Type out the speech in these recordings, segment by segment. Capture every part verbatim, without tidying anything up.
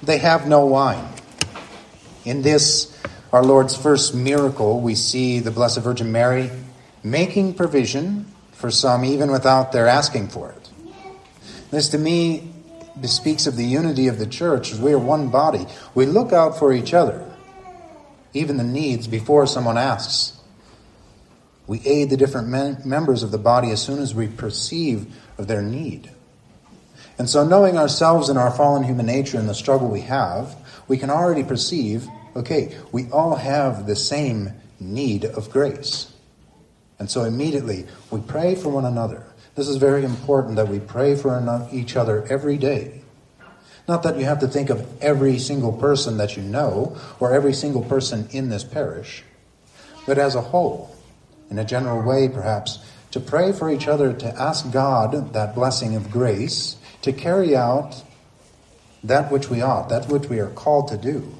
They have no wine. In this, our Lord's first miracle, we see the Blessed Virgin Mary making provision for some even without their asking for it. This, to me, speaks of the unity of the church as we are one body. We look out for each other, even the needs, before someone asks. We aid the different men- members of the body as soon as we perceive of their need. And so, knowing ourselves and our fallen human nature and the struggle we have, we can already perceive, okay, we all have the same need of grace. And so immediately we pray for one another. This is very important that we pray for each other every day. Not that you have to think of every single person that you know or every single person in this parish, but as a whole, in a general way perhaps, to pray for each other, to ask God that blessing of grace to carry out that which we ought, that which we are called to do.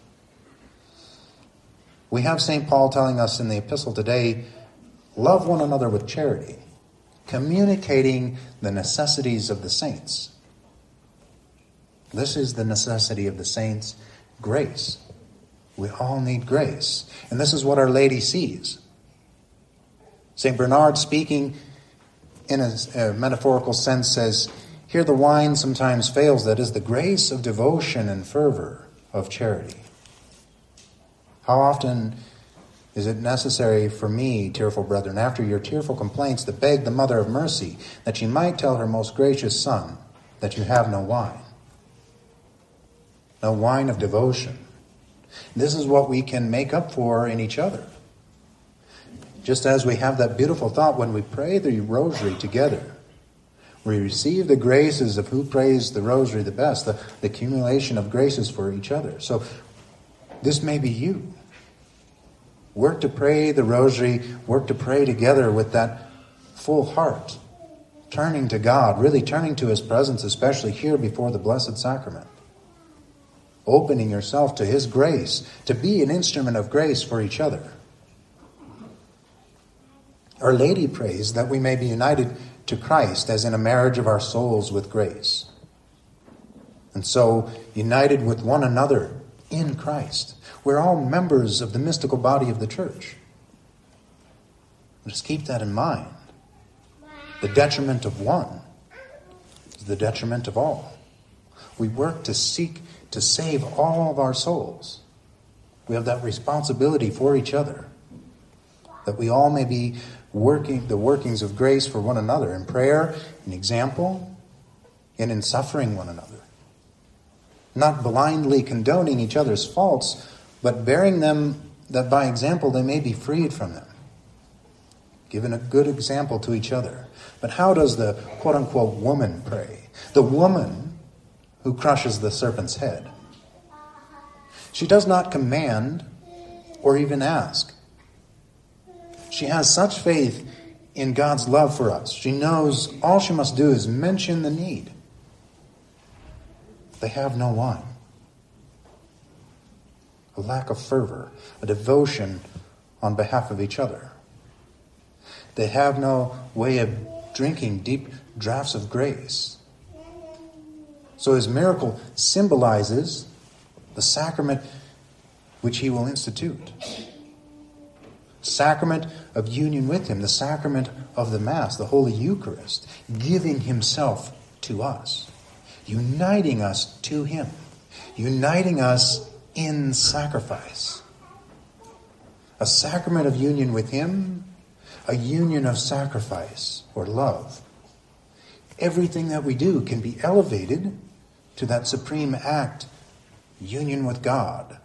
We have Saint Paul telling us in the epistle today, love one another with charity, communicating the necessities of the saints. This is the necessity of the saints, grace. We all need grace. And this is what Our Lady sees. Saint Bernard, speaking in a, a metaphorical sense, says, here the wine sometimes fails, that is the grace of devotion and fervor of charity. How often is it necessary for me, tearful brethren, after your tearful complaints, to beg the Mother of Mercy that she might tell her most gracious Son that you have no wine? No wine of devotion. This is what we can make up for in each other. Just as we have that beautiful thought when we pray the rosary together, we receive the graces of who prays the rosary the best, the, the accumulation of graces for each other. So this may be you. Work to pray the rosary, work to pray together with that full heart, turning to God, really turning to His presence, especially here before the Blessed Sacrament. Opening yourself to His grace, to be an instrument of grace for each other. Our Lady prays that we may be united to Christ as in a marriage of our souls with grace. And so, united with one another in Christ. We're all members of the mystical body of the church. Just keep that in mind. The detriment of one is the detriment of all. We work to seek to save all of our souls. We have that responsibility for each other, that we all may be working the workings of grace for one another in prayer, in example, and in suffering one another. Not blindly condoning each other's faults, but bearing them that by example they may be freed from them. Giving a good example to each other. But how does the quote-unquote woman pray? The woman who crushes the serpent's head. She does not command or even ask. She has such faith in God's love for us. She knows all she must do is mention the need. They have no wine. A lack of fervor, a devotion on behalf of each other. They have no way of drinking deep draughts of grace. So His miracle symbolizes the sacrament which He will institute. Sacrament of union with Him, the sacrament of the Mass, the Holy Eucharist, giving Himself to us, uniting us to Him, uniting us in sacrifice. A sacrament of union with Him, a union of sacrifice or love. Everything that we do can be elevated to that supreme act, union with God.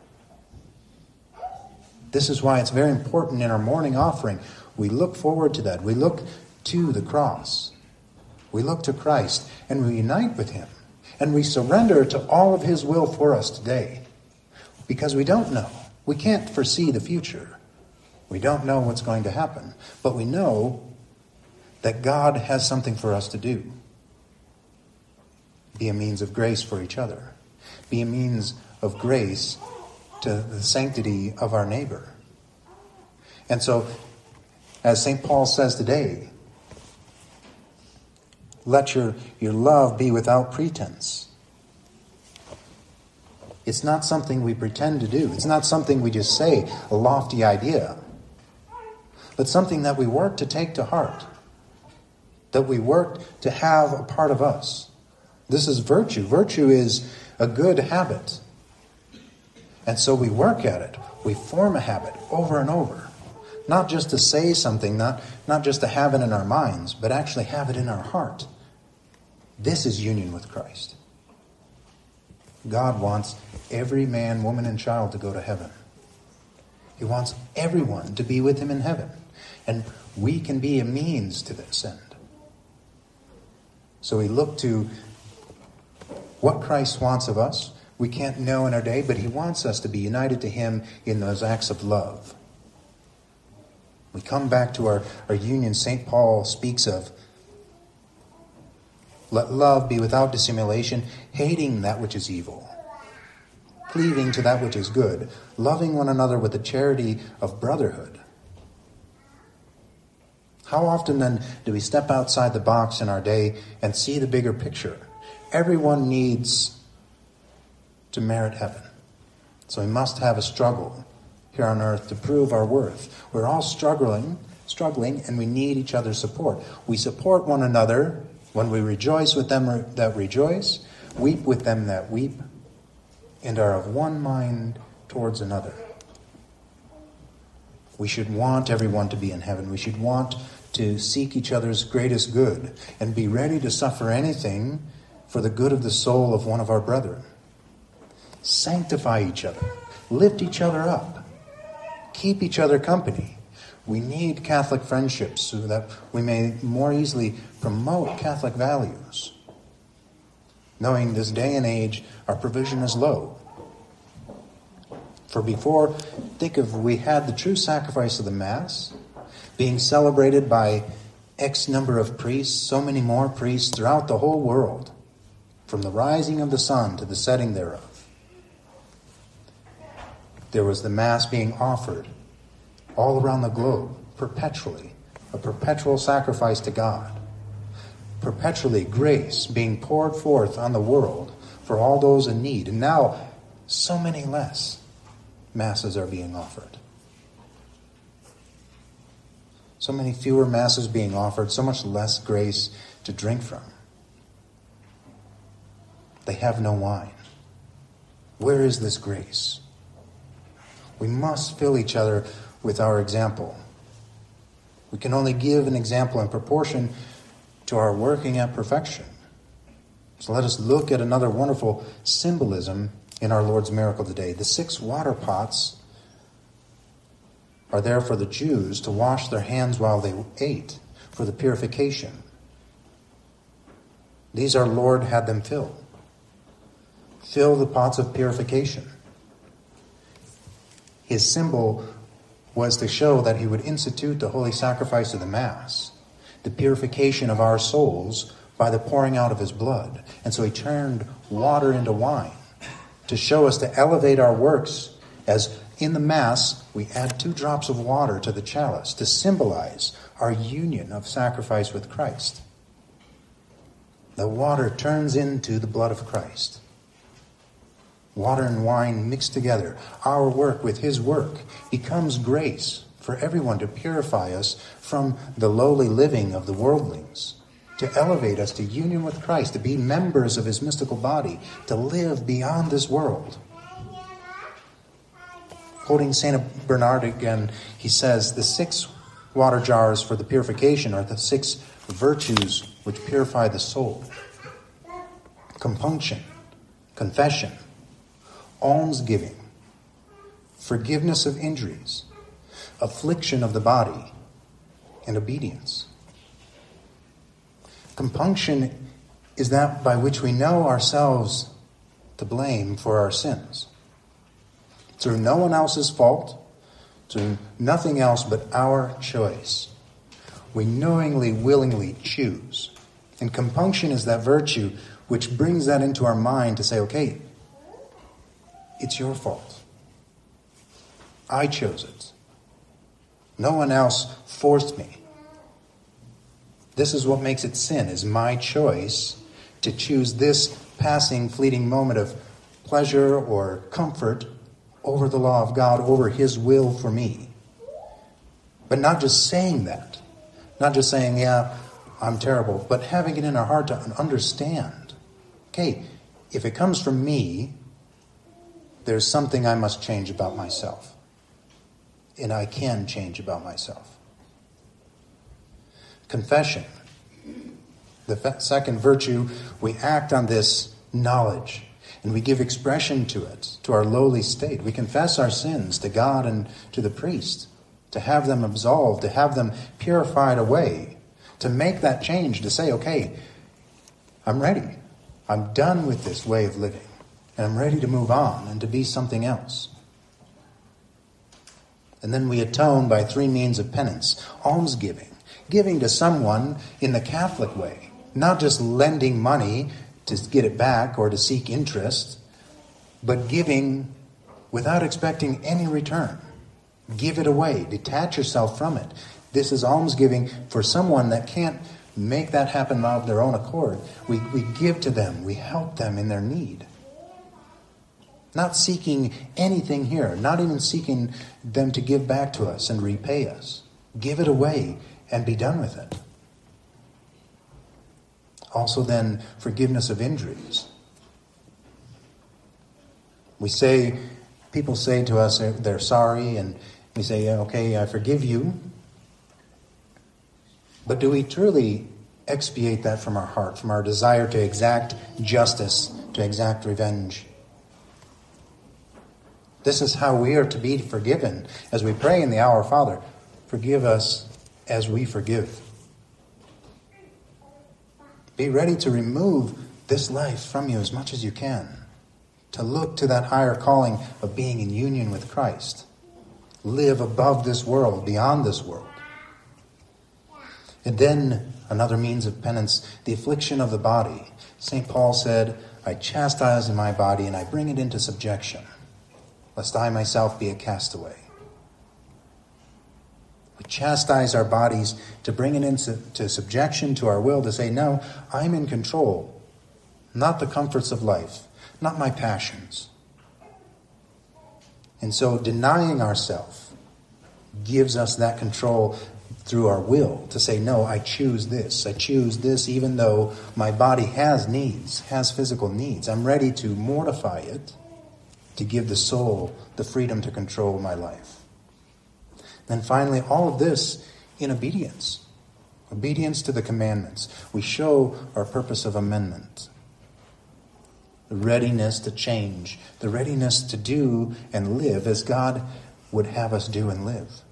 This is why it's very important in our morning offering. We look forward to that. We look to the cross. We look to Christ and we unite with Him. And we surrender to all of His will for us today. Because we don't know. We can't foresee the future. We don't know what's going to happen. But we know that God has something for us to do. Be a means of grace for each other. Be a means of grace to the sanctity of our neighbor. And so, as Saint Paul says today, let your, your love be without pretense. It's not something we pretend to do. It's not something we just say, a lofty idea. But something that we work to take to heart. That we work to have a part of us. This is virtue. Virtue is a good habit. And so we work at it. We form a habit over and over. Not just to say something, not, not just to have it in our minds, but actually have it in our heart. This is union with Christ. God wants every man, woman, and child to go to heaven. He wants everyone to be with him in heaven. And we can be a means to this end. So we look to what Christ wants of us. We can't know in our day, but he wants us to be united to him in those acts of love. We come back to our, our union. Saint Paul speaks of, let love be without dissimulation, hating that which is evil, cleaving to that which is good, loving one another with the charity of brotherhood. How often then do we step outside the box in our day and see the bigger picture? Everyone needs to merit heaven. So we must have a struggle here on earth to prove our worth. We're all struggling, struggling, and we need each other's support. We support one another when we rejoice with them that rejoice, weep with them that weep, and are of one mind towards another. We should want everyone to be in heaven. We should want to seek each other's greatest good and be ready to suffer anything for the good of the soul of one of our brethren. Sanctify each other. Lift each other up. Keep each other company. We need Catholic friendships so that we may more easily promote Catholic values. Knowing this day and age, our provision is low. For before, think of we had the true sacrifice of the Mass being celebrated by X number of priests, so many more priests throughout the whole world, from the rising of the sun to the setting thereof. There was the Mass being offered all around the globe, perpetually, a perpetual sacrifice to God. Perpetually, grace being poured forth on the world for all those in need. And now, so many less Masses are being offered. So many fewer Masses being offered, so much less grace to drink from. They have no wine. Where is this grace? We must fill each other with our example. We can only give an example in proportion to our working at perfection. So let us look at another wonderful symbolism in our Lord's miracle today. The six water pots are there for the Jews to wash their hands while they ate, for the purification. These our Lord had them fill. Fill the pots of purification. His symbol was to show that he would institute the holy sacrifice of the Mass, the purification of our souls by the pouring out of his blood. And so he turned water into wine to show us to elevate our works, as in the Mass we add two drops of water to the chalice to symbolize our union of sacrifice with Christ. The water turns into the blood of Christ. Water and wine mixed together, our work with his work, becomes grace for everyone to purify us from the lowly living of the worldlings, to elevate us to union with Christ, to be members of his mystical body, to live beyond this world. Quoting Saint Bernard again, he says, the six water jars for the purification are the six virtues which purify the soul. Compunction, confession, almsgiving, forgiveness of injuries, affliction of the body, and obedience. Compunction is that by which we know ourselves to blame for our sins. Through no one else's fault, through nothing else but our choice. We knowingly, willingly choose. And compunction is that virtue which brings that into our mind to say, okay, it's your fault. I chose it. No one else forced me. This is what makes it sin, is my choice to choose this passing, fleeting moment of pleasure or comfort over the law of God, over his will for me. But not just saying that. Not just saying, yeah, I'm terrible, but having it in our heart to understand. Okay, if it comes from me, there's something I must change about myself. And I can change about myself. Confession. The second virtue, we act on this knowledge and we give expression to it, to our lowly state. We confess our sins to God and to the priest, to have them absolved, to have them purified away, to make that change, to say, okay, I'm ready. I'm done with this way of living, and I'm ready to move on and to be something else. And then we atone by three means of penance. Almsgiving, giving to someone in the Catholic way, not just lending money to get it back or to seek interest, but giving without expecting any return. Give it away. Detach yourself from it. This is almsgiving for someone that can't make that happen of their own accord. We, we give to them. We help them in their need. Not seeking anything here. Not even seeking them to give back to us and repay us. Give it away and be done with it. Also then, forgiveness of injuries. We say, people say to us they're sorry, and we say, okay, I forgive you. But do we truly expiate that from our heart, from our desire to exact justice, to exact revenge? This is how we are to be forgiven. As we pray in the Our Father, forgive us as we forgive. Be ready to remove this life from you as much as you can. To look to that higher calling of being in union with Christ. Live above this world, beyond this world. And then another means of penance, the affliction of the body. Saint Paul said, I chastise my body and I bring it into subjection, lest I myself be a castaway. We chastise our bodies to bring it into subjection to our will, to say, no, I'm in control. Not the comforts of life, not my passions. And so denying ourselves gives us that control through our will to say, no, I choose this. I choose this even though my body has needs, has physical needs. I'm ready to mortify it to give the soul the freedom to control my life. Then finally, all of this in obedience. Obedience to the commandments. We show our purpose of amendment. The readiness to change. The readiness to do and live as God would have us do and live.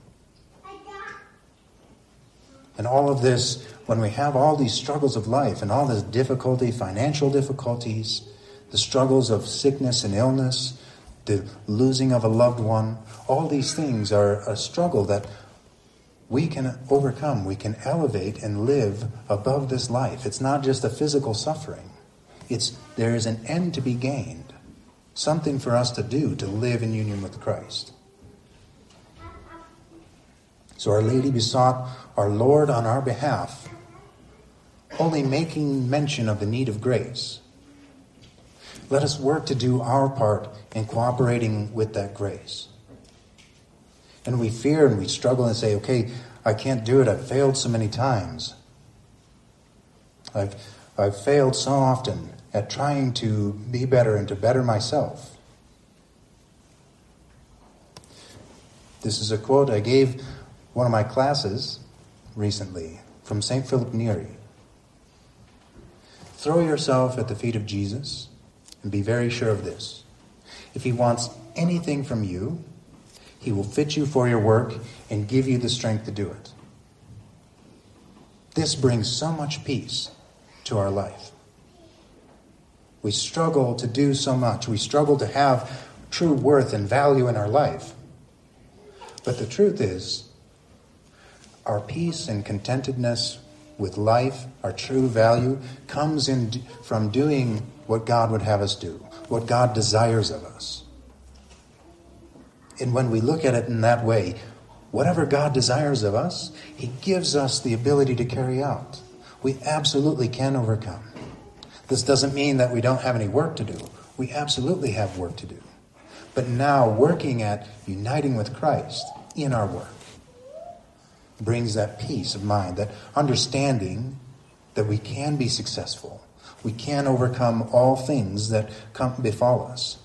And all of this, when we have all these struggles of life and all this difficulty, financial difficulties, the struggles of sickness and illness, the losing of a loved one, all these things are a struggle that we can overcome. We can elevate and live above this life. It's not just a physical suffering. It's there is an end to be gained. Something for us to do to live in union with Christ. So Our Lady besought our Lord on our behalf, only making mention of the need of grace. Let us work to do our part in cooperating with that grace. And we fear and we struggle and say, okay, I can't do it. I've failed so many times. I've, I've failed so often at trying to be better and to better myself. This is a quote I gave one of my classes recently from Saint Philip Neri. Throw yourself at the feet of Jesus and be very sure of this. If he wants anything from you, he will fit you for your work and give you the strength to do it. This brings so much peace to our life. We struggle to do so much. We struggle to have true worth and value in our life. But the truth is, our peace and contentedness with life, our true value, comes in from doing what God would have us do, what God desires of us. And when we look at it in that way, whatever God desires of us, he gives us the ability to carry out. We absolutely can overcome. This doesn't mean that we don't have any work to do. We absolutely have work to do. But now working at uniting with Christ in our work brings that peace of mind, that understanding that we can be successful. We can overcome all things that come befall us.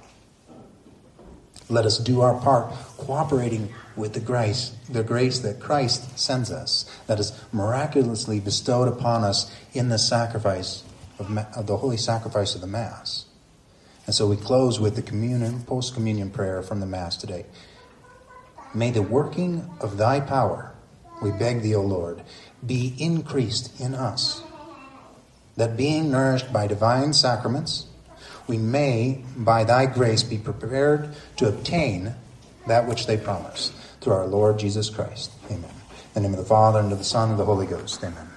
Let us do our part, cooperating with the grace, the grace that Christ sends us, that is miraculously bestowed upon us in the sacrifice of, of the holy sacrifice of the Mass. And so we close with the communion, post-communion prayer from the Mass today. May the working of thy power, we beg thee, O Lord, be increased in us, that being nourished by divine sacraments, we may, by thy grace, be prepared to obtain that which they promise. Through our Lord Jesus Christ. Amen. In the name of the Father, and of the Son, and of the Holy Ghost. Amen.